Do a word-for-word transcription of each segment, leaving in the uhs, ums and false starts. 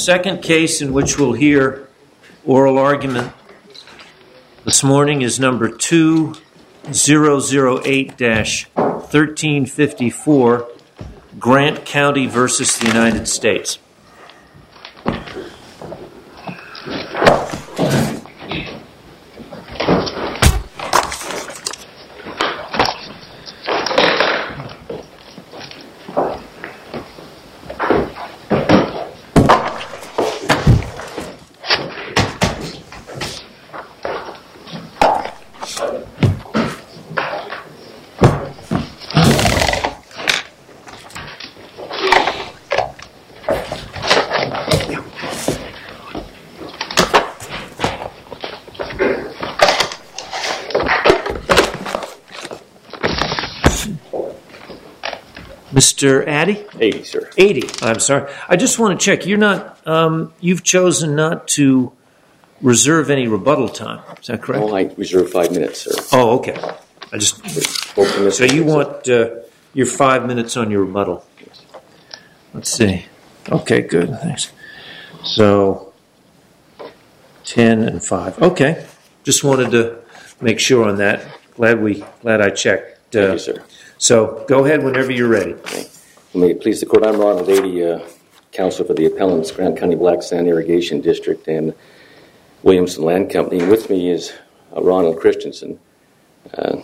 second case in which we'll hear oral argument this morning is number two thousand eight dash thirteen fifty-four, Grant County versus the United States. Mister Addy? eighty, sir. eighty. I'm sorry. I just want to check. You're not, um, you've chosen not to reserve any rebuttal time. Is that correct? Oh, I reserve five minutes, sir. Oh, okay. I just, so you want uh, your five minutes on your rebuttal. Let's see. Okay, good. Thanks. So, ten and five. Okay. Just wanted to make sure on that. Glad we, glad I checked. Uh, Thank you, sir. So, go ahead whenever you're ready. Okay. May it please the Court, I'm Ronald Addy, uh, Counsel for the Appellants, Grant County Black Sand Irrigation District and Williamson Land Company. And with me is uh, Ronald Christensen, uh,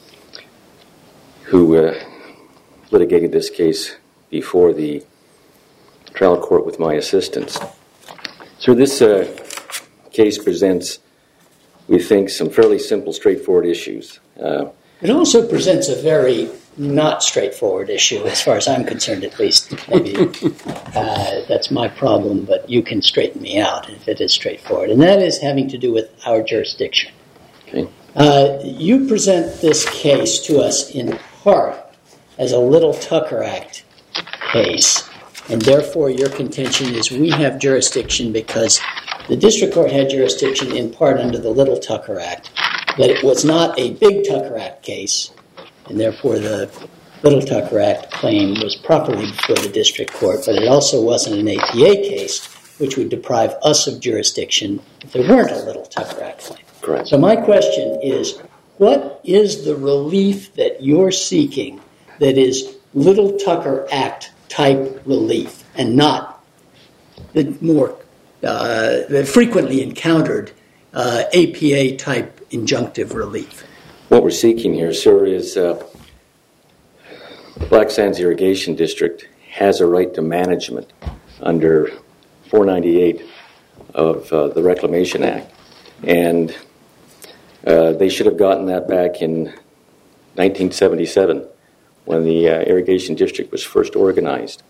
who uh, litigated this case before the trial court with my assistance. So this uh, case presents, we think, some fairly simple, straightforward issues. Uh, it also presents a very not straightforward issue, as far as I'm concerned, at least. Maybe uh, that's my problem, but you can straighten me out if it is straightforward. And that is having to do with our jurisdiction. Okay. Uh, you present this case to us in part as a Little Tucker Act case, and therefore your contention is we have jurisdiction because the district court had jurisdiction in part under the Little Tucker Act, that it was not a Big Tucker Act case, and therefore the Little Tucker Act claim was properly before the district court, but it also wasn't an A P A case, which would deprive us of jurisdiction if there weren't a Little Tucker Act claim. Correct. So my question is, what is the relief that you're seeking that is Little Tucker Act type relief and not the more uh, the frequently encountered uh, A P A type injunctive relief? What we're seeking here, sir, is uh, the Black Sands Irrigation District has a right to management under four ninety-eight of uh, the Reclamation Act. And uh, they should have gotten that back in nineteen seventy-seven when the uh, Irrigation District was first organized.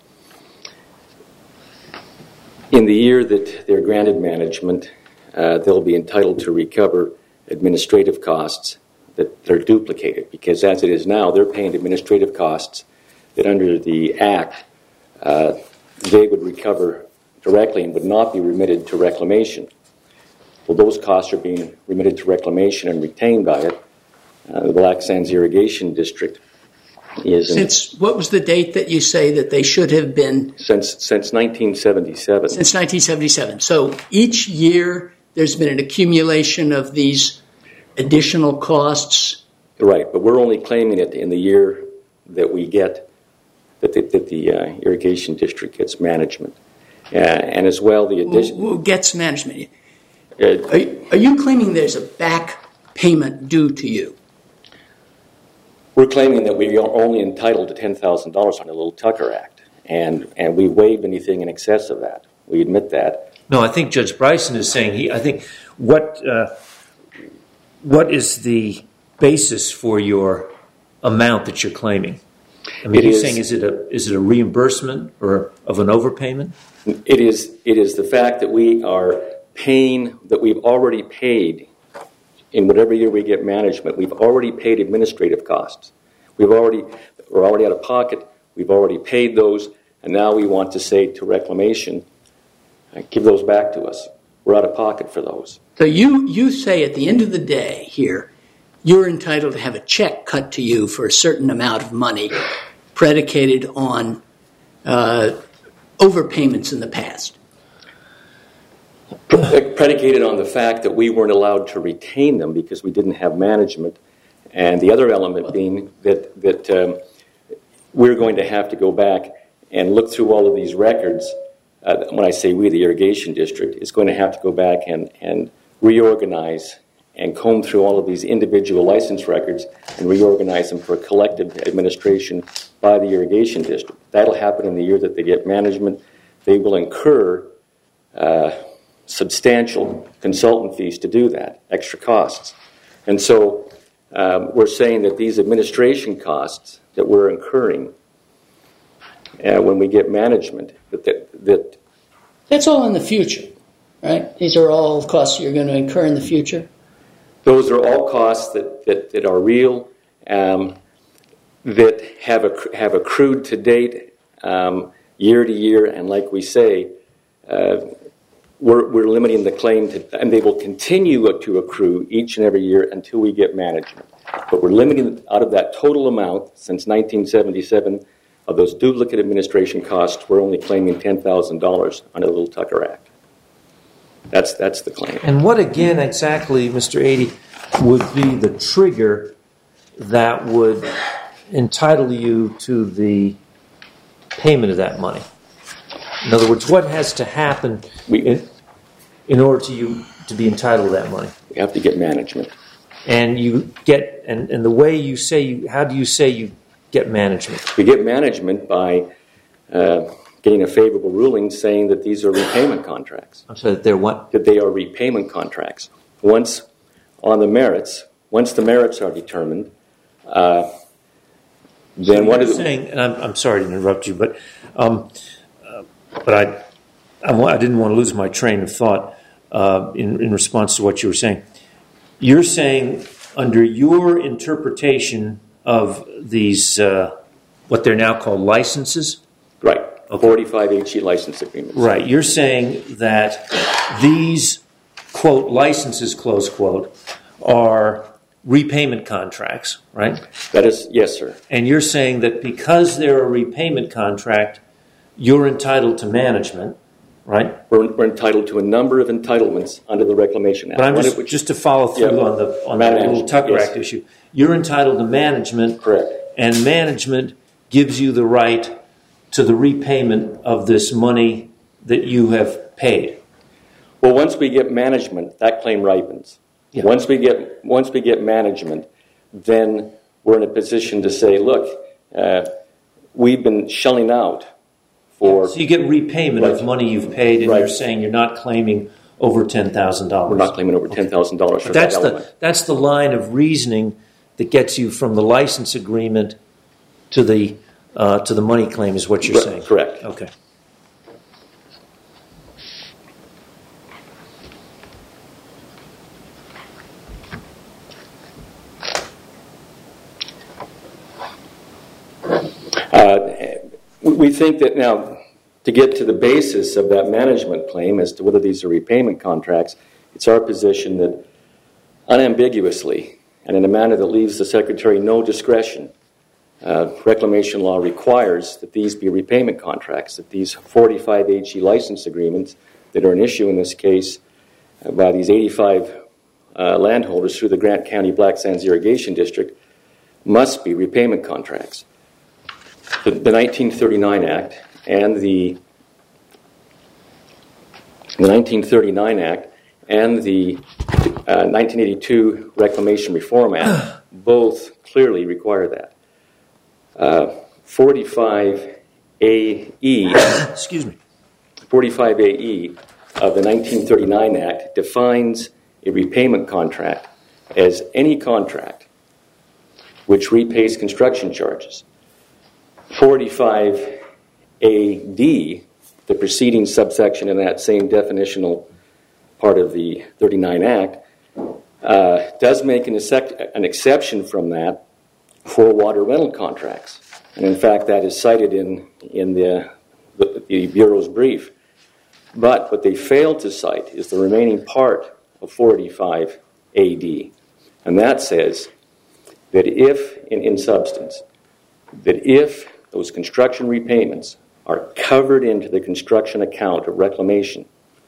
In the year that they're granted management, uh, they'll be entitled to recover administrative costs that they're duplicated, because as it is now, they're paying administrative costs that under the Act, uh, they would recover directly and would not be remitted to reclamation. Well, those costs are being remitted to reclamation and retained by it. Uh, the Black Sands Irrigation District is... Since, what was the date that you say that they should have been? Since, since nineteen seventy-seven. Since nineteen seventy-seven. So each year there's been an accumulation of these additional costs? Right, but we're only claiming it in the year that we get, that the, that the uh, irrigation district gets management. Uh, and as well, the addition... Who, who gets management? Uh, are, are you claiming there's a back payment due to you? We're claiming that we are only entitled to ten thousand dollars on the Little Tucker Act, and, and we waive anything in excess of that. We admit that. No, I think Judge Bryson is saying, he. I think, what... Uh, What is the basis for your amount that you're claiming? I mean, it you're is, saying is it a is it a reimbursement or of an overpayment? It is. It is the fact that we are paying, that we've already paid in whatever year we get management. We've already paid administrative costs. We've already we're already out of pocket. We've already paid those, and now we want to say to reclamation, give those back to us. We're out of pocket for those. So you, you say at the end of the day here, you're entitled to have a check cut to you for a certain amount of money predicated on uh, overpayments in the past. predicated on the fact that we weren't allowed to retain them because we didn't have management, and the other element being that that um, we're going to have to go back and look through all of these records. Uh, when I say we, the irrigation district is going to have to go back and, and reorganize and comb through all of these individual license records and reorganize them for collective administration by the irrigation district. That'll happen in the year that they get management. They will incur uh, substantial consultant fees to do that, extra costs. And so um, we're saying that these administration costs that we're incurring uh, when we get management, that, that, that That's all in the future, right? These are all costs you're going to incur in the future? those are all costs that, that, that are real, um, that have, acc- have accrued to date um, year to year, and like we say, uh, we're, we're limiting the claim to, and they will continue to accrue each and every year until we get management. But we're limiting out of that total amount since nineteen seventy-seven of those duplicate administration costs, we're only claiming ten thousand dollars under the Little Tucker Act. That's that's the claim. And what again exactly, Mister Adie, would be the trigger that would entitle you to the payment of that money? In other words, what has to happen We, in, in order to you to be entitled to that money? we have to get management. And you get, and, and the way you say, you, how do you say you get management? We get management by uh, getting a favorable ruling saying that these are repayment contracts. I'm sorry, that they're what? That they are repayment contracts. Once on the merits, once the merits are determined, uh, then So what you're is it? saying, and I'm, I'm sorry to interrupt you, but um, uh, but I, I wa- I didn't want to lose my train of thought uh, in, in response to what you were saying. You're saying under your interpretation of these, uh, what they're now called licenses, Right. forty-five H E license agreements. right? You're saying that these quote licenses close quote are repayment contracts, right? That is, yes, sir. And you're saying that because they're a repayment contract, you're entitled to management, right? We're, we're entitled to a number of entitlements under the Reclamation Act. But I'm One just, of which- just to follow through Yeah. on the on that Management, little Tucker yes. Act issue. You're entitled to management, Correct. and management gives you the right to the repayment of this money that you have paid. Well, once we get management, that claim ripens. Yeah. Once we get once we get management, then we're in a position to say, look, uh, we've been shelling out for. So you get repayment Right. of money you've paid, and Right. you're saying you're not claiming over ten thousand dollars. We're not claiming over ten thousand dollars for That's that the element. that's the line of reasoning that gets you from the license agreement to the uh, to the money claim, is what you're Right, saying. correct. Okay. Uh, we think that now, to get to the basis of that management claim as to whether these are repayment contracts, it's our position that unambiguously and in a manner that leaves the Secretary no discretion, uh, reclamation law requires that these be repayment contracts, that these forty-five H E license agreements that are an issue in this case uh, by these eighty-five uh, landholders through the Grant County Black Sands Irrigation District must be repayment contracts. The, the nineteen thirty-nine Act and the, the nineteen thirty-nine Act and the uh, nineteen eighty-two Reclamation Reform Act both clearly require that. Uh, forty-five A E Excuse me. forty-five A E of the nineteen thirty-nine Act defines a repayment contract as any contract which repays construction charges. forty-five A D, the preceding subsection in that same definitional part of the thirty-nine Act, uh, does make an, except, an exception from that for water rental contracts. And in fact, that is cited in, in the, the, the Bureau's brief. But what they failed to cite is the remaining part of forty-five A D. And that says that if, in, in substance, that if those construction repayments are covered into the construction account of reclamation,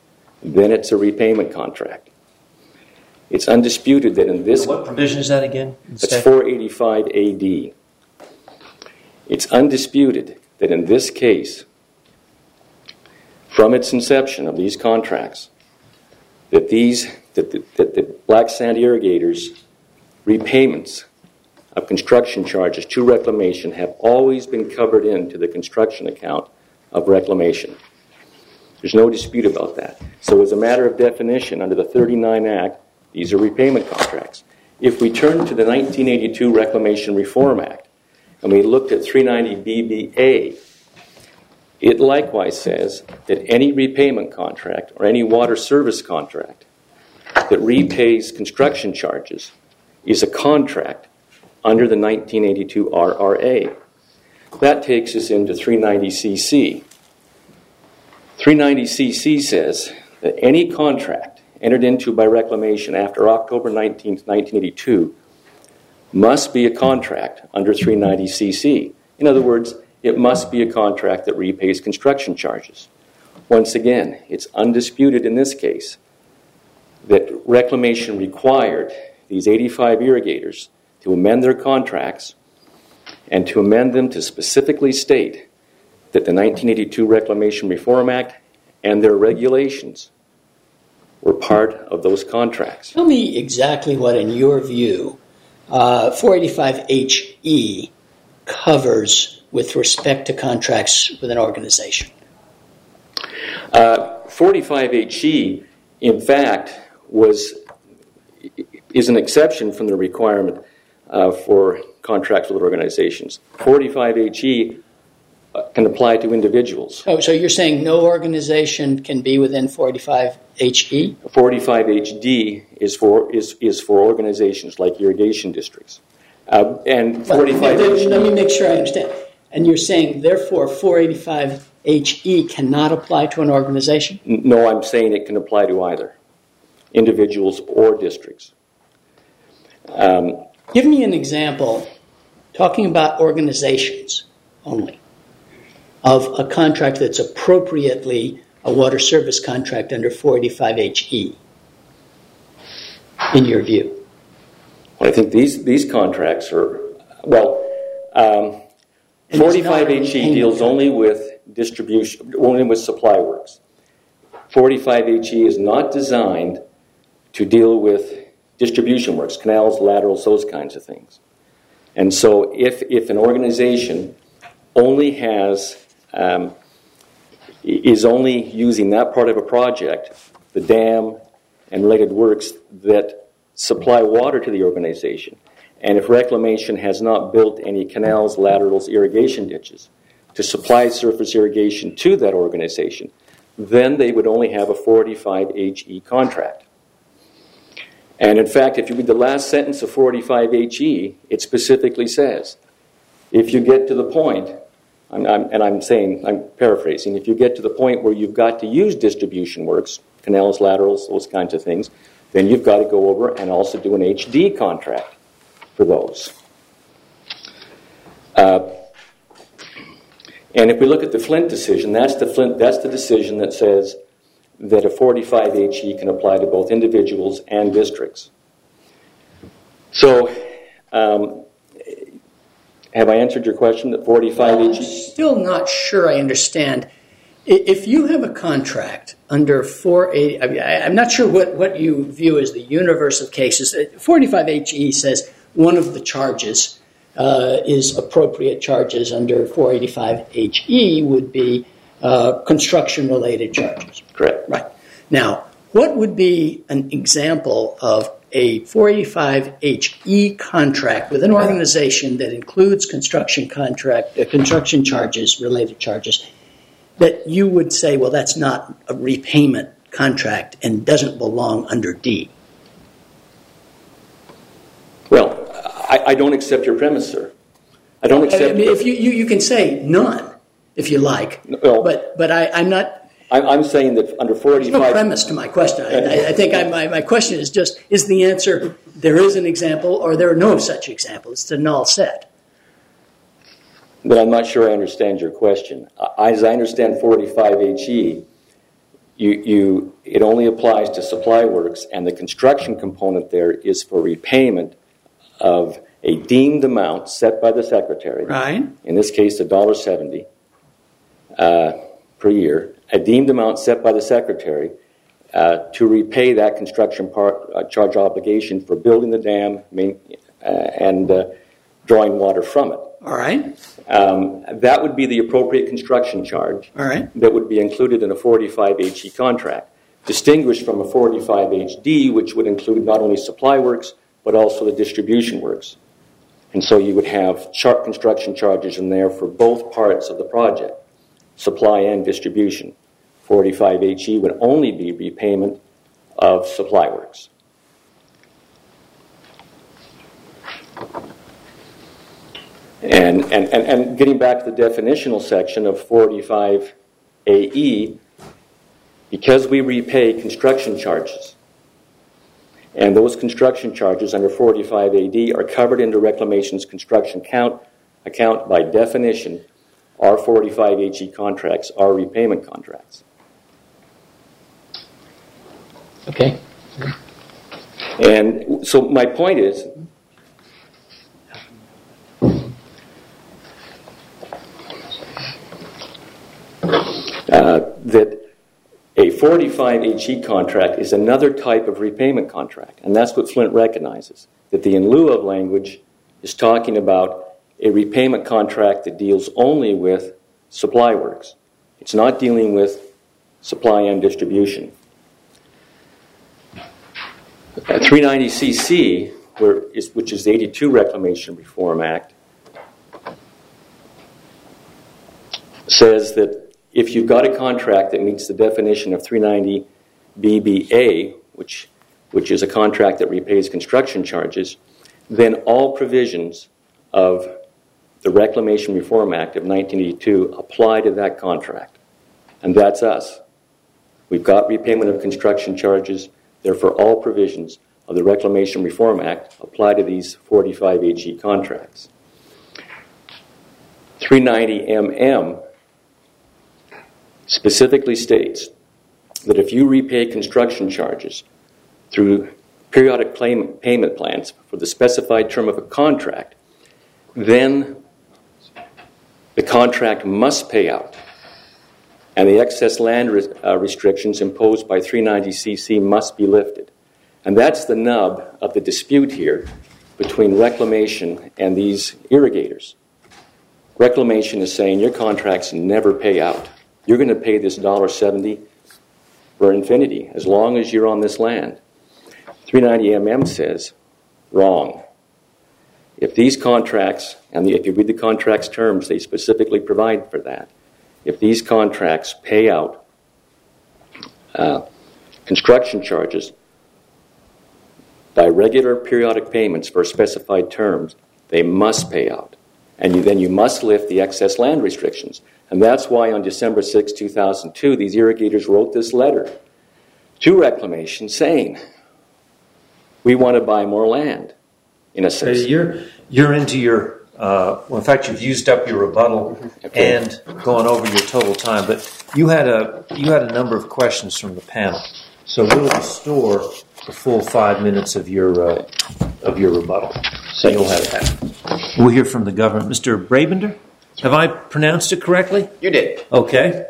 then it's a repayment contract. It's undisputed that in this... What provision is that again? It's four eighty-five A D. It's undisputed that in this case, from its inception of these contracts, that these that the, that the black sand irrigators' repayments of construction charges to reclamation have always been covered into the construction account of reclamation. There's no dispute about that. So as a matter of definition, under the thirty-nine Act, these are repayment contracts. If we turn to the nineteen eighty-two Reclamation Reform Act, and we looked at three ninety B B A, it likewise says that any repayment contract or any water service contract that repays construction charges is a contract under the nineteen eighty-two R R A. That takes us into three ninety C C. three ninety C C says that any contract entered into by reclamation after October nineteenth, nineteen eighty-two must be a contract under three ninety C C. In other words, it must be a contract that repays construction charges. Once again, it's undisputed in this case that reclamation required these eighty-five irrigators to amend their contracts and to amend them to specifically state that the nineteen eighty-two Reclamation Reform Act and their regulations were part of those contracts. Tell me exactly what, in your view, uh, four eighty-five H E covers with respect to contracts with an organization. Uh, forty-five H E, in fact, was is an exception from the requirement uh, for contracts with organizations. forty-five H E uh, can apply to individuals. Oh, so you're saying no organization can be within forty-five H E? forty-five H D is for is is for organizations like irrigation districts, uh, and forty-five H E. Let me make sure I understand. And you're saying, therefore, four eighty-five H E cannot apply to an organization? No, I'm saying it can apply to either individuals or districts. Um, Give me an example, talking about organizations only, of a contract that's appropriately a water service contract under four eighty-five H E, in your view. I think these, these contracts are, well, um, forty-five H E deals only with distribution, only with supply works. forty-five H E is not designed to deal with distribution works, canals, laterals, those kinds of things. And so if, if an organization only has, um, is only using that part of a project, the dam and related works that supply water to the organization, and if reclamation has not built any canals, laterals, irrigation ditches to supply surface irrigation to that organization, then they would only have a forty-five H E contract. And in fact, if you read the last sentence of forty-five H E, it specifically says, if you get to the point, I'm, I'm, and I'm saying, I'm paraphrasing, if you get to the point where you've got to use distribution works, canals, laterals, those kinds of things, then you've got to go over and also do an H D contract for those. Uh, and if we look at the Flint decision, that's the Flint, that's the decision that says that a forty-five H E can apply to both individuals and districts. So, um, have I answered your question that forty-five H E? I'm still not sure I understand. If you have a contract under four eighty, I mean, I'm not sure what, what you view as the universe of cases. forty-five H E says one of the charges uh, is appropriate charges under four eighty-five H E would be uh, construction-related charges. Correct. Right. Now, what would be an example of a four eighty-five H E contract with an organization that includes construction contract, uh, construction charges, related charges, that you would say, well, that's not a repayment contract and doesn't belong under D? Well, I, I don't accept your premise, sir. I don't accept. I mean, if you, you you can say none, if you like, well, but but I, I'm not. I'm, I'm saying that under four eighty-five. There's no premise to my question. I, I think I, my my question is just: is the answer there is an example or there are no such examples? It's a null set. But I'm not sure I understand your question. As I understand forty-five H E, you, you, it only applies to supply works, and the construction component there is for repayment of a deemed amount set by the Secretary. Right. In this case, one dollar seventy uh, per year. A deemed amount set by the Secretary uh, to repay that construction part, uh, charge obligation for building the dam main, uh, and uh, drawing water from it. All right. Um, that would be the appropriate construction charge. All right. That would be included in a forty-five H E contract, distinguished from a forty-five H D, which would include not only supply works, but also the distribution works. And so you would have char- construction charges in there for both parts of the project, supply and distribution. forty-five H E would only be repayment of supply works. And, and, and, and getting back to the definitional section of forty-five A E, because we repay construction charges, and those construction charges under forty-five A D are covered into Reclamation's construction count, account by definition, our forty-five H E contracts are repayment contracts. Okay. And so my point is, Uh, that a forty-five H E contract is another type of repayment contract, and that's what Flint recognizes, that the in lieu of language is talking about a repayment contract that deals only with supply works. It's not dealing with supply and distribution. Uh, three ninety C C, where is, which is the eighty-two Reclamation Reform Act, says that if you've got a contract that meets the definition of three ninety B B A, which, which is a contract that repays construction charges, then all provisions of the Reclamation Reform Act of nineteen eighty-two apply to that contract. And that's us. We've got repayment of construction charges, therefore all provisions of the Reclamation Reform Act apply to these forty-five H E contracts. three ninety M M specifically states that if you repay construction charges through periodic claim, payment plans for the specified term of a contract, then the contract must pay out, and the excess land res, uh, restrictions imposed by three ninety C C must be lifted. And that's the nub of the dispute here between Reclamation and these irrigators. Reclamation is saying your contracts never pay out. You're going to pay this one dollar seventy for infinity as long as you're on this land. three ninety M M says, wrong. If these contracts, and if you read the contract's terms, they specifically provide for that. If these contracts pay out uh, construction charges by regular periodic payments for specified terms, they must pay out. And you, then you must lift the excess land restrictions. And that's why on December sixth, two thousand two, these irrigators wrote this letter to Reclamation saying, we want to buy more land, in a sense. So you're, you're into your, uh, well, in fact, you've used up your rebuttal okay. and gone over your total time, but you had a, you had a number of questions from the panel. So we'll restore the full five minutes of your, uh, of your rebuttal. So you'll have that. We'll hear from the government. Mister Brabender? Have I pronounced it correctly? You did. Okay.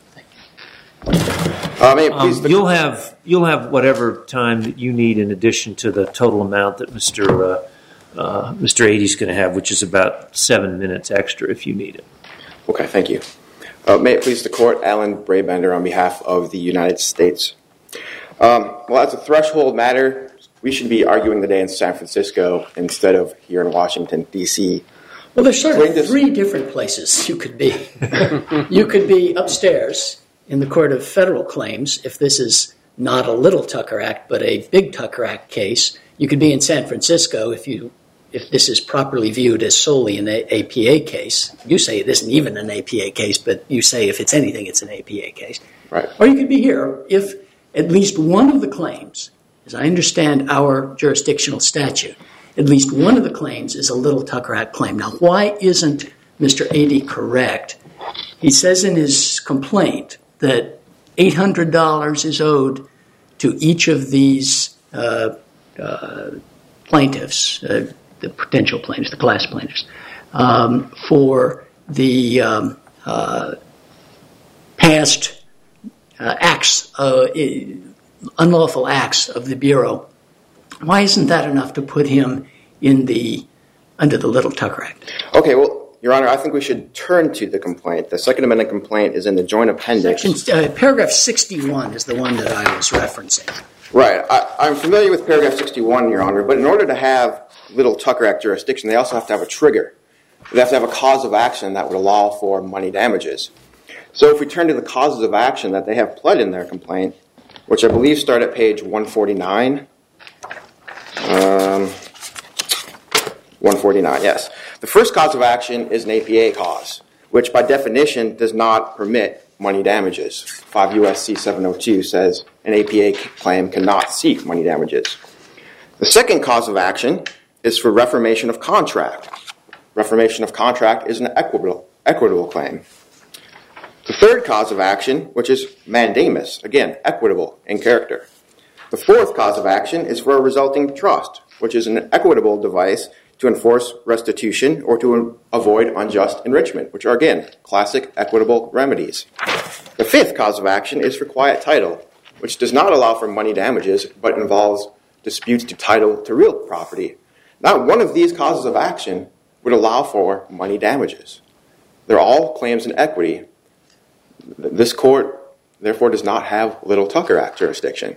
Uh, may it please um, the you'll have you'll have whatever time that you need in addition to the total amount that Mister Uh, uh, Mister Ady's going to have, which is about seven minutes extra if you need it. Okay, thank you. Uh, may it please the court, Alan Brabender on behalf of the United States. Um, well, as a threshold matter, we should be arguing the day in San Francisco instead of here in Washington, D C Well, there's sort of three different places you could be. You could be upstairs in the Court of Federal Claims if this is not a little Tucker Act but a big Tucker Act case. You could be in San Francisco if you if this is properly viewed as solely an A P A case. You say it isn't even an A P A case, but you say if it's anything, it's an A P A case. Right. Or you could be here if at least one of the claims, as I understand our jurisdictional statute, at least one of the claims is a little Tucker Act claim. Now, why isn't Mister Ady correct? He says in his complaint that eight hundred dollars is owed to each of these uh, uh, plaintiffs, uh, the potential plaintiffs, the class plaintiffs, um, for the um, uh, past uh, acts, uh, unlawful acts of the Bureau. Why isn't that enough to put him in the under the Little Tucker Act? Okay, well, Your Honor, I think we should turn to the complaint. The Second Amendment complaint is in the joint appendix. Section, uh, paragraph sixty-one is the one that I was referencing. Right. I, I'm familiar with paragraph sixty-one, Your Honor, but in order to have Little Tucker Act jurisdiction, they also have to have a trigger. They have to have a cause of action that would allow for money damages. So if we turn to the causes of action that they have pled in their complaint, which I believe start at page one forty-nine. Um, one forty-nine, yes. The first cause of action is an A P A cause, which by definition does not permit money damages. five U S C seven oh two says an A P A claim cannot seek money damages. The second cause of action is for reformation of contract. Reformation of contract is an equitable, equitable claim. The third cause of action, which is mandamus, again, equitable in character. The fourth cause of action is for a resulting trust, which is an equitable device to enforce restitution or to avoid unjust enrichment, which are, again, classic equitable remedies. The fifth cause of action is for quiet title, which does not allow for money damages, but involves disputes to title to real property. Not one of these causes of action would allow for money damages. They're all claims in equity. This court, therefore, does not have Little Tucker Act jurisdiction.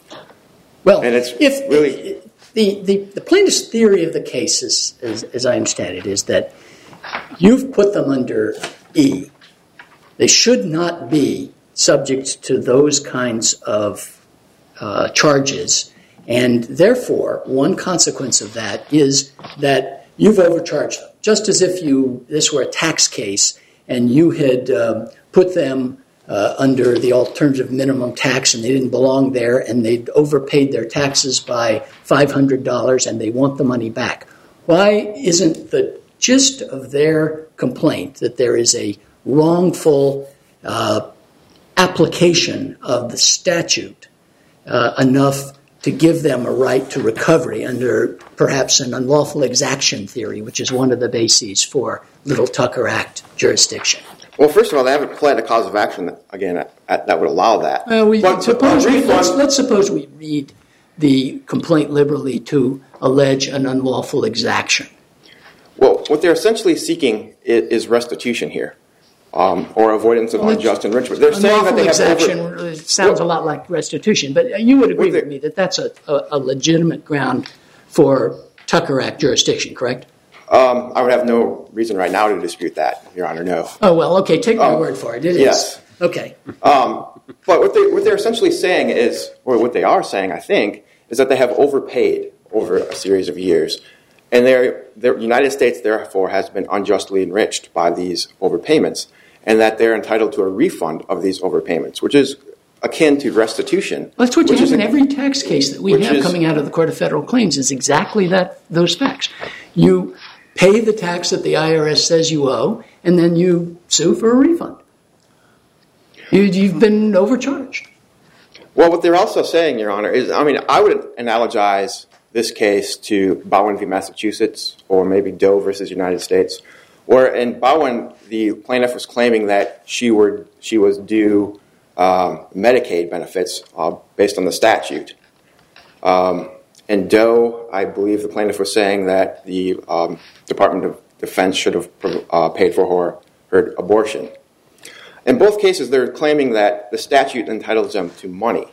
Well, and it's if really the, the, the plaintiff's theory of the case, is, as, as I understand it, is that you've put them under E. They should not be subject to those kinds of uh, charges, and therefore, one consequence of that is that you've overcharged them, just as if you this were a tax case and you had um, put them uh, under the alternative minimum tax and they didn't belong there and they'd overpaid their taxes by five hundred dollars and they want the money back. Why isn't the gist of their complaint that there is a wrongful uh, application of the statute uh, enough to give them a right to recovery under perhaps an unlawful exaction theory, which is one of the bases for Little Tucker Act jurisdiction? Well, first of all, they haven't pled a cause of action, that, again, that, that would allow that. Uh, we, but, suppose but, we, uh, let's, let's suppose we read the complaint liberally to allege an unlawful exaction. Well, what they're essentially seeking is, is restitution here, um, or avoidance of well, unjust enrichment. They're saying that they have exaction over... sounds well, a lot like restitution, but you would agree with me that that's a, a, a legitimate ground for Tucker Act jurisdiction, correct? Um, I would have no reason right now to dispute that, Your Honor, no. Oh, well, okay, take my um, word for it. It is. Yes. Okay. Um, but what, they, what they're essentially saying is, or what they are saying, I think, is that they have overpaid over a series of years. And the United States, therefore, has been unjustly enriched by these overpayments, and that they're entitled to a refund of these overpayments, which is akin to restitution. Well, that's what you have in a, every tax case that we have is, coming out of the Court of Federal Claims, is exactly that those facts. You pay the tax that the I R S says you owe, and then you sue for a refund. You, you've been overcharged. Well, what they're also saying, Your Honor, is, I mean, I would analogize this case to Bowen v. Massachusetts, or maybe Doe versus United States, where in Bowen, the plaintiff was claiming that she were she was due um, Medicaid benefits uh, based on the statute. Um, in Doe, I believe the plaintiff was saying that the um, Department of Defense should have uh, paid for her, her abortion. In both cases, they're claiming that the statute entitles them to money,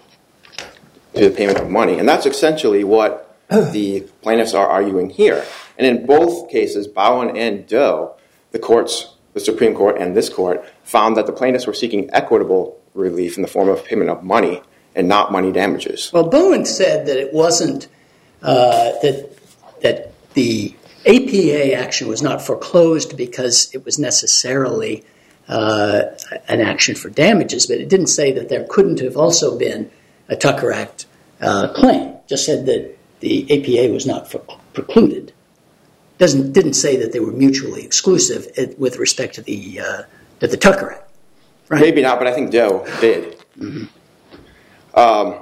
to the payment of money, and that's essentially what the plaintiffs are arguing here. And in both cases, Bowen and Doe, the courts, the Supreme Court and this court, found that the plaintiffs were seeking equitable relief in the form of payment of money and not money damages. Well, Bowen said that it wasn't uh, that that the A P A action was not foreclosed because it was necessarily uh, an action for damages, but it didn't say that there couldn't have also been a Tucker Act uh, claim. It just said that the A P A was not precluded. Doesn't didn't say that they were mutually exclusive with respect to the uh, to the Tucker Act. Right? Maybe not, but I think Doe did. Mm-hmm. Um,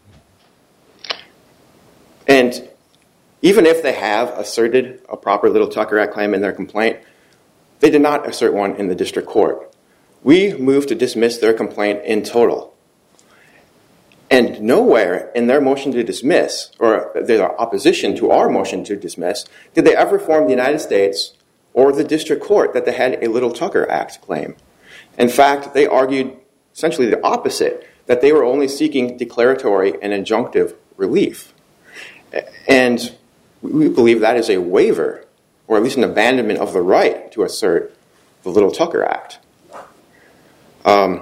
and even if they have asserted a proper Little Tucker Act claim in their complaint, they did not assert one in the district court. We moved to dismiss their complaint in total. And nowhere in their motion to dismiss, or their opposition to our motion to dismiss, did they ever inform the United States or the district court that they had a Little Tucker Act claim. In fact, they argued essentially the opposite, that they were only seeking declaratory and injunctive relief. And we believe that is a waiver, or at least an abandonment of the right to assert the Little Tucker Act. Um,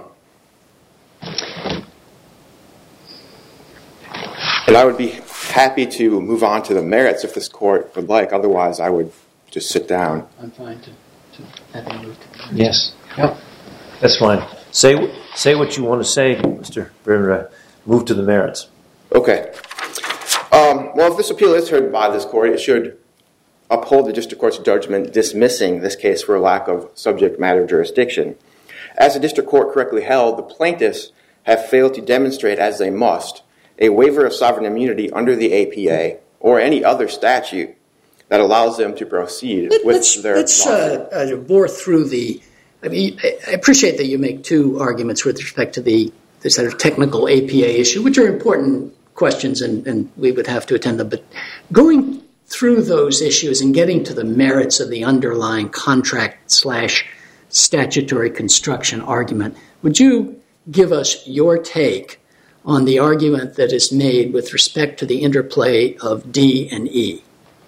and I would be happy to move on to the merits if this court would like. Otherwise, I would just sit down. I'm fine to, to have you move to the merits. Yes. Yep. That's fine. Say say what you want to say, Mister Brimmer. Move to the merits. Okay. Um, well, if this appeal is heard by this court, it should uphold the district court's judgment dismissing this case for a lack of subject matter jurisdiction. As the district court correctly held, the plaintiffs have failed to demonstrate, as they must, a waiver of sovereign immunity under the A P A or any other statute that allows them to proceed Let, with let's, their Let's uh, uh, bore through the... I mean, I appreciate that you make two arguments with respect to the, the sort of technical A P A issue, which are important questions, and, and we would have to attend them. But going through those issues and getting to the merits of the underlying contract slash statutory construction argument, would you give us your take on the argument that is made with respect to the interplay of D and E?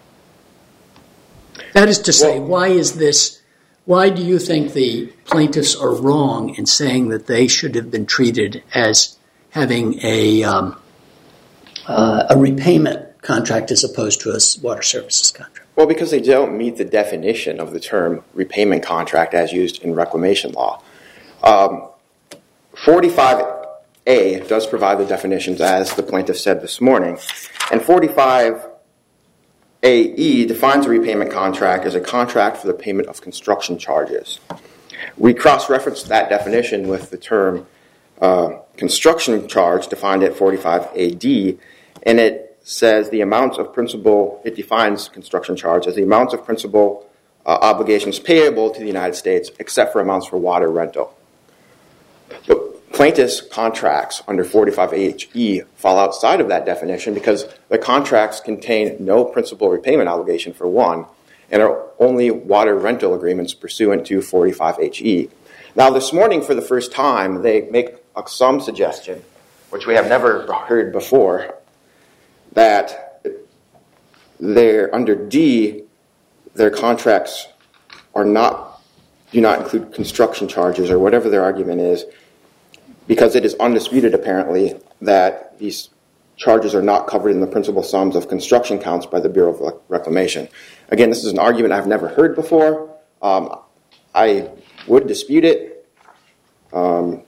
That is to say, well, why is this, why do you think the plaintiffs are wrong in saying that they should have been treated as having a, um, uh, a repayment contract as opposed to a water services contract? Well, because they don't meet the definition of the term repayment contract as used in reclamation law. Um, forty-five A does provide the definitions, as the plaintiff said this morning, and forty-five A E defines a repayment contract as a contract for the payment of construction charges. We cross-referenced that definition with the term uh, construction charge defined at forty-five A D, and it says the amounts of principal, it defines construction charge as the amounts of principal uh, obligations payable to the United States except for amounts for water rental. But plaintiffs' contracts under forty-five H E fall outside of that definition because the contracts contain no principal repayment obligation for one and are only water rental agreements pursuant to forty-five H E. Now this morning for the first time they make some suggestion, which we have never heard before, that they're under D, their contracts are not, do not include construction charges or whatever their argument is, because it is undisputed apparently that these charges are not covered in the principal sums of construction counts by the Bureau of Reclamation. Again, this is an argument I've never heard before. Um, I would dispute it. Um,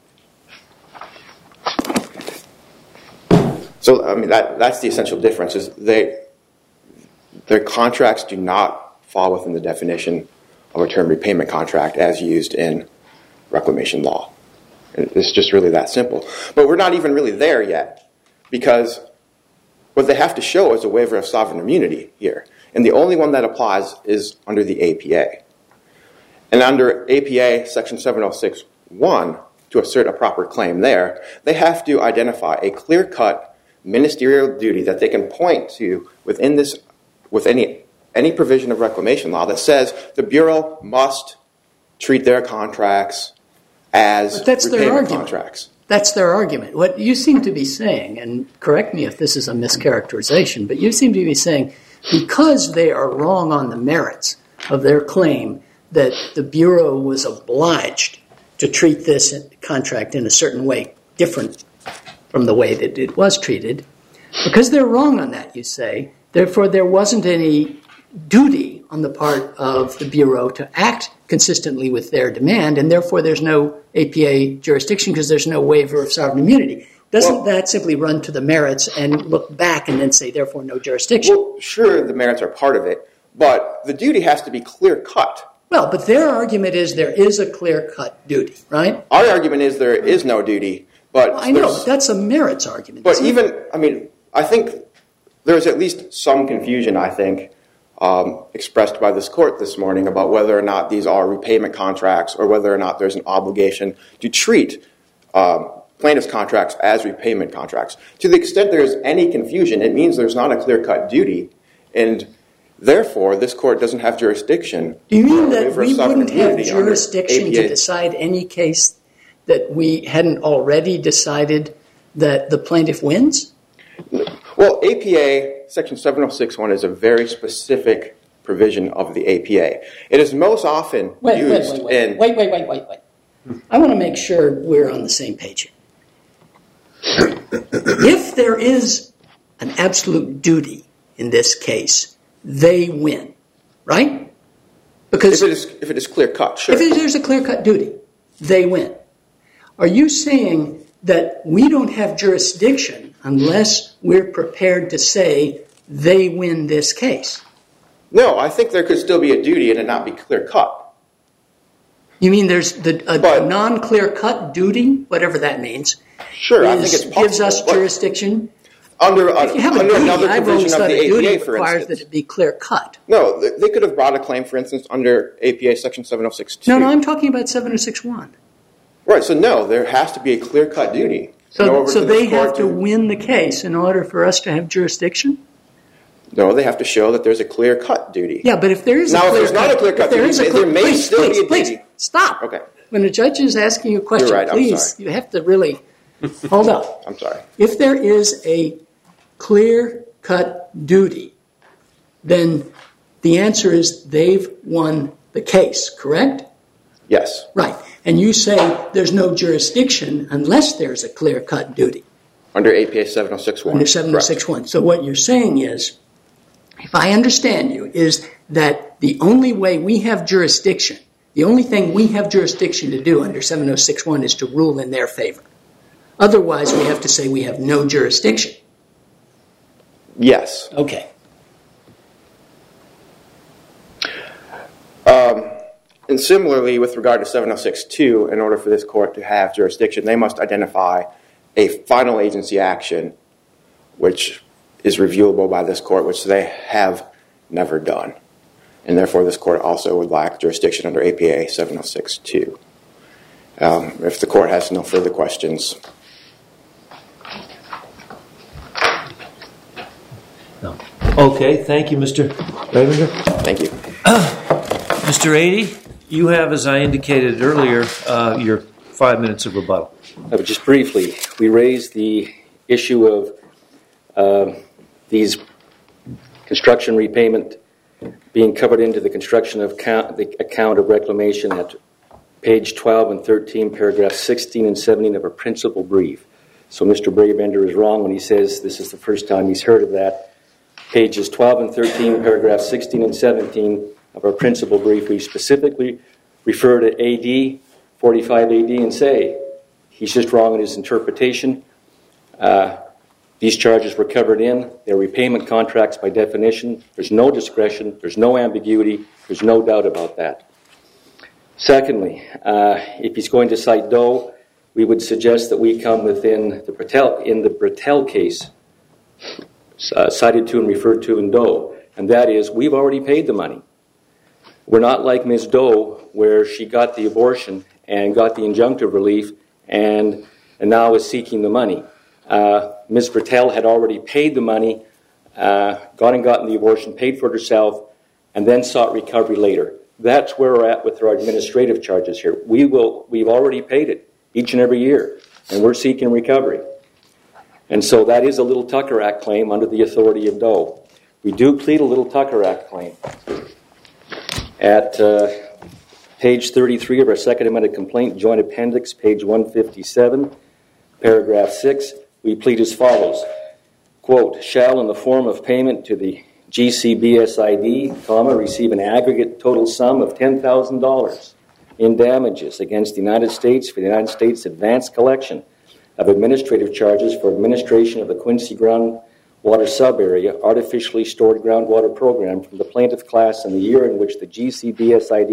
So, I mean, that, that's the essential difference, is they, their contracts do not fall within the definition of a term repayment contract as used in reclamation law. And it's just really that simple. But we're not even really there yet, because what they have to show is a waiver of sovereign immunity here. And the only one that applies is under the A P A. And under A P A Section seven oh six one, to assert a proper claim there, they have to identify a clear-cut ministerial duty that they can point to within this, with any any provision of reclamation law that says the Bureau must treat their contracts as but that's repayment their argument. contracts. That's their argument. What you seem to be saying, and correct me if this is a mischaracterization, but you seem to be saying because they are wrong on the merits of their claim that the Bureau was obliged to treat this contract in a certain way different from the way that it was treated. Because they're wrong on that, you say, therefore there wasn't any duty on the part of the Bureau to act consistently with their demand, and therefore there's no A P A jurisdiction because there's no waiver of sovereign immunity. Doesn't well, that simply run to the merits and look back and then say, therefore, no jurisdiction? Well, sure, the merits are part of it, but the duty has to be clear-cut. Well, but their argument is there is a clear-cut duty, right? Our argument is there is no duty. But Well, I know, but that's a merits argument. But isn't it? even, I mean, I think there's at least some confusion, I think, um, expressed by this court this morning about whether or not these are repayment contracts or whether or not there's an obligation to treat um, plaintiff's contracts as repayment contracts. To the extent there's any confusion, it means there's not a clear-cut duty, and therefore this court doesn't have jurisdiction. Do you mean for a that waiver of we sovereign wouldn't have immunity under jurisdiction A P to A. decide any case that we hadn't already decided that the plaintiff wins? Well, A P A Section seven oh six one is a very specific provision of the A P A. It is most often Wait, wait, used wait, wait, in... wait, wait, wait, wait, wait. I want to make sure we're on the same page here. If there is an absolute duty in this case, they win, right? Because If it is, if it is clear-cut, sure. if there's a clear-cut duty, they win. Are you saying that we don't have jurisdiction unless we're prepared to say they win this case? No, I think there could still be a duty and it not be clear-cut. You mean there's the, a, But- a non-clear-cut duty, whatever that means, Sure, I is- think it's possible. gives us but jurisdiction? Under, uh, If you have a under duty, another I've provision always of thought the a duty A P A, for requires that instance. it be clear-cut. No, th- they could have brought a claim, for instance, under A P A Section seven oh six two. No, no, I'm talking about seven oh six one. Right, so no, there has to be a clear-cut duty. in So, order so for this they have court to win the case in order for us to have jurisdiction? No, they have to show that there's a clear-cut duty. Yeah, but if there is Now, a if clear there's not a clear-cut if there duty, is a there clear- may please, still please, be a please, duty. Stop. Okay. When a judge is asking you a question, You're right, I'm please, sorry. you have to really hold up. I'm sorry. If there is a clear-cut duty, then the answer is they've won the case, correct? Yes. Right. And you say there's no jurisdiction unless there's a clear-cut duty Under A P A seven oh six one. under seven oh six one. So what you're saying is, if I understand you, is that the only way we have jurisdiction, the only thing we have jurisdiction to do under seven oh six one is to rule in their favor. Otherwise, we have to say we have no jurisdiction. Yes. Okay. Um, and similarly, with regard to seven oh six two, in order for this court to have jurisdiction, they must identify a final agency action which is reviewable by this court, which they have never done. And therefore, this court also would lack jurisdiction under A P A seven oh six two. Um, if the court has no further questions. No. Okay, thank you, Mister Ravender. Thank you. Mister Adey, you have, as I indicated earlier, uh, your five minutes of rebuttal. Uh, just briefly, we raised the issue of uh, these construction repayment being covered into the construction of count, the account of reclamation at page twelve and thirteen, paragraphs sixteen and seventeen of our principal brief. So Mister Brabender is wrong when he says this is the first time he's heard of that. Pages twelve and thirteen, paragraphs sixteen and seventeen of our principal brief, we specifically refer to A D, forty-five A D, and say he's just wrong in his interpretation. Uh, these charges were covered in. They're repayment contracts by definition. There's no discretion. There's no ambiguity. There's no doubt about that. Secondly, uh, if he's going to cite Doe, we would suggest that we come within the Brettel, in the Brettel case, uh, cited to and referred to in Doe, and that is we've already paid the money. We're not like Miz Doe, where she got the abortion and got the injunctive relief and, and now is seeking the money. Uh, Miz Brettel had already paid the money, uh, gone and gotten the abortion, paid for it herself, and then sought recovery later. That's where we're at with our administrative charges here. We will, we've already paid it each and every year, and we're seeking recovery. And so that is a Little Tucker Act claim under the authority of Doe. We do plead a Little Tucker Act claim. At uh, page thirty-three of our second amended complaint, joint appendix, page one fifty-seven, paragraph six, we plead as follows. Quote, shall in the form of payment to the G C B S I D, comma, receive an aggregate total sum of ten thousand dollars in damages against the United States for the United States advance collection of administrative charges for administration of the Quincy groundwater sub-area artificially stored groundwater program from the plaintiff class in the year in which the G C B S I D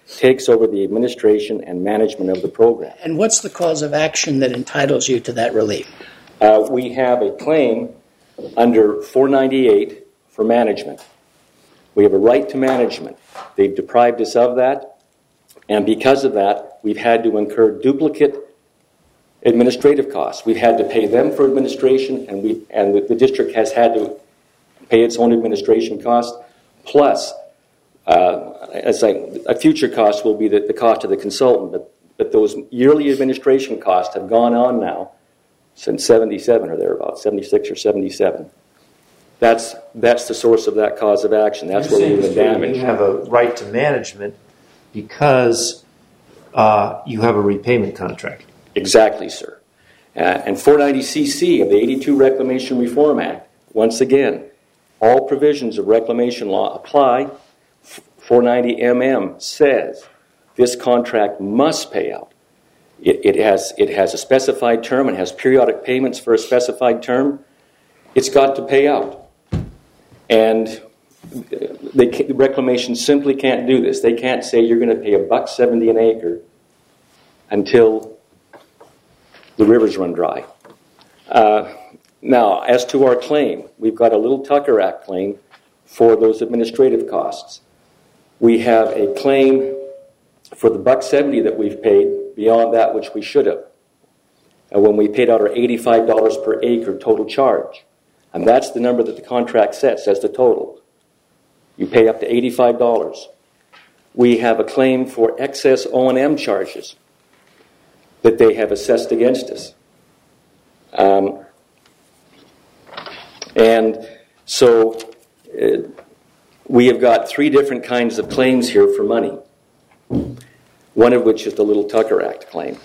takes over the administration and management of the program. And what's the cause of action that entitles you to that relief? Uh, we have a claim under four ninety-eight for management. We have a right to management. They've deprived us of that, and because of that, we've had to incur duplicate administrative costs. We've had to pay them for administration, and we and the, the district has had to pay its own administration costs. Plus, uh, as I, a future cost will be the, the cost of the consultant, but but those yearly administration costs have gone on now since seventy-seven or thereabouts, seventy-six or seventy-seven. That's that's the source of that cause of action. That's where we've been damaged. You have a right to management because uh, you have a repayment contract. Exactly, sir. Uh, and four ninety C C of the eighty-two Reclamation Reform Act, once again, all provisions of reclamation law apply. four ninety M M says this contract must pay out. It, it has it has a specified term and has periodic payments for a specified term. It's got to pay out. And they, the reclamation simply can't do this. They can't say you're going to pay a buck seventy an acre until the rivers run dry. Uh, now, as to our claim, we've got a Little Tucker Act claim for those administrative costs. We have a claim for the buck seventy that we've paid beyond that which we should have. And when we paid out our eighty-five dollars per acre total charge. And that's the number that the contract sets as the total. You pay up to eighty-five dollars. We have a claim for excess O and M charges that they have assessed against us. Um, and so uh, we have got three different kinds of claims here for money, one of which is the Little Tucker Act claim.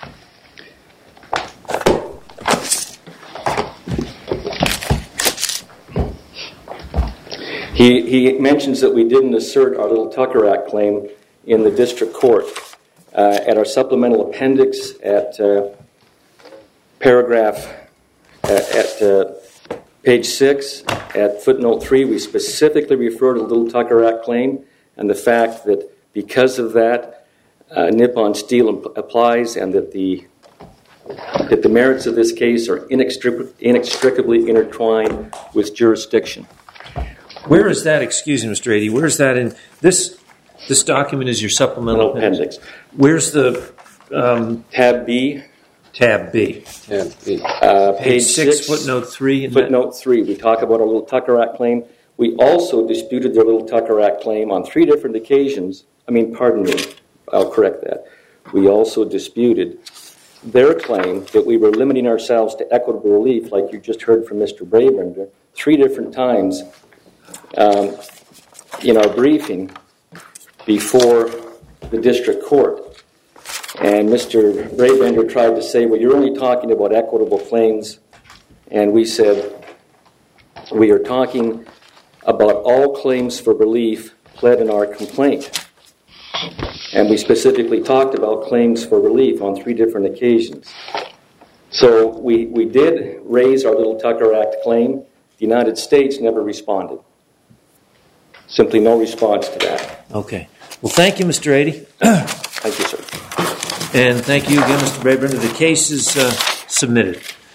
He, he mentions that we didn't assert our Little Tucker Act claim in the district court. Uh, at our supplemental appendix at uh, paragraph, uh, at uh, page six, at footnote three, we specifically refer to the Little Tucker Act claim and the fact that because of that, uh, Nippon Steel imp- applies and that the that the merits of this case are inextric- inextricably intertwined with jurisdiction. Where is that, excuse me, Mister Ady, where is that in this? This document is your supplemental appendix. Where's the um, tab B? Tab B. Tab B. Uh, page, page six, six, footnote three. Footnote three. We talk about our Little Tucker Act claim. We also disputed their Little Tucker Act claim on three different occasions. I mean, pardon me. I'll correct that. We also disputed their claim that we were limiting ourselves to equitable relief, like you just heard from Mister Brabender, three different times um, in our briefing before the district court. And Mister Brabender tried to say, well, you're only talking about equitable claims. And we said, we are talking about all claims for relief pled in our complaint. And we specifically talked about claims for relief on three different occasions. So we, we did raise our Little Tucker Act claim. The United States never responded. Simply no response to that. Okay. Well, thank you, Mister Ady. Thank you, sir. And thank you again, Mister Brabender. The case is uh, submitted.